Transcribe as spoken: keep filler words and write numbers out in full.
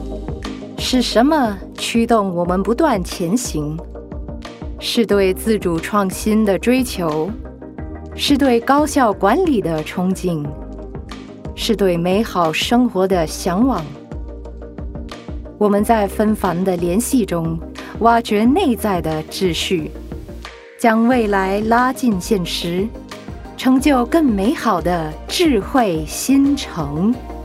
是什么驱动我们不断前行？是对自主创新的追求，是对高效管理的憧憬，是对美好生活的向往。我们在纷繁的联系中挖掘内在的秩序，将未来拉近现实，成就更美好的智慧新城。